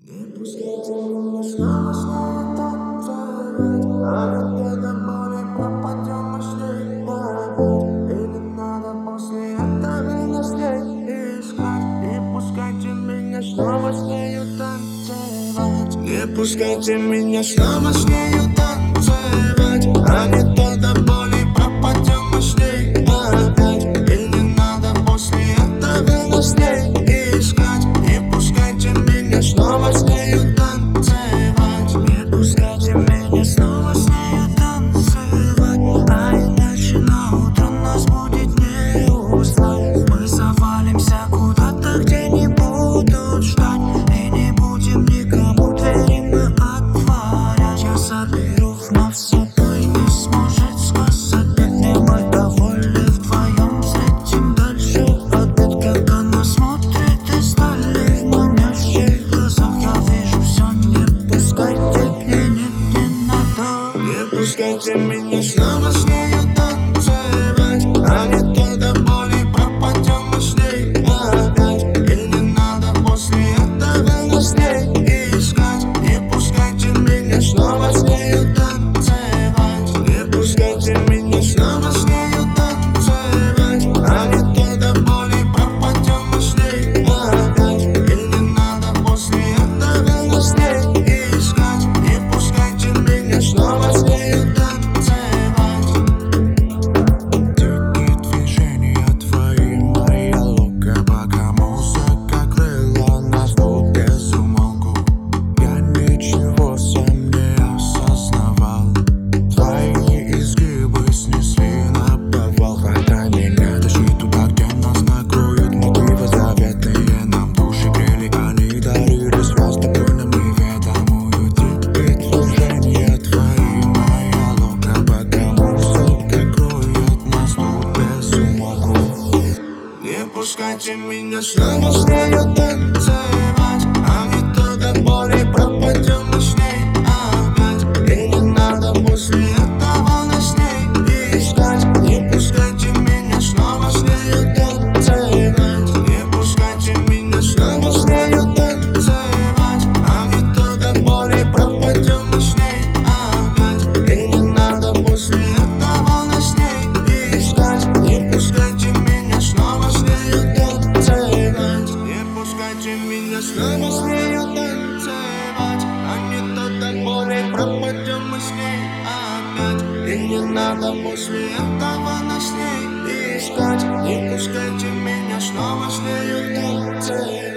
Не пускайте меня снова танцевать, а ведь до боли пропадем мы с ней опять. И не надо после этого нас не искать. Не пускайте меня снова с нею танцевать. Не пускайте меня снова с нею танцевать, а не то до боли пропадем мы с ней опять. И не надо после этого нас не искать. Не пускайте меня снова с нею танцевать. Не пускайте меня снова с нею танцевать, а иначе на утро нас будет не узнать. Мы завалимся куда-то, где не будут ждать, и не будем никому двери мы отворять. Я заберу вновь с собой, не сможет сказать мне, мы довольны вдвоем, сидим дальше опять, как она смотрит из дали в манящих глазах. Я вижу все, не пускайте, не надо. Не пускайте меня снова с нею танцевать, а не то до боли пропадем мы с ней опять. И не надо после этого нас не искать. Не пускайте меня снова с нею танцевать. Не пускайте меня снова с нею танцевать, а не то до боли пропадем мы с ней опять. И не надо после этого нас не искать. Не пускайте меня снова с нею танцевать. Дикие движения твои, моя лука, пока музыка крыла нас тут без умолку. Я ничего сам не осознавал, твои изгибы снесли на повал. Хватай меня, тащи туда, где нас накроют мотивы заветные. Нам души грели, они дарили спокойно неведомую. Дикие движения твои, моя лука, пока музыка кроет нас тут без умолку. Не пускайте меня снова с нею танцевать, а не то до боли пропадем мы с ней опять. И не надо после этого нас не искать. Не пускайте меня снова с нею танцевать. Не пускайте меня снова с нею танцевать, а не то до боли пропадем мы с ней опять. И не надо после этого нас не искать. Не пускайте меня снова с нею танцевать. Не пускайте меня снова с нею танцевать, а не то до боли пропадем мы с ней опять. И не надо после этого нас не искать. Не пускайте меня снова с нею танцевать.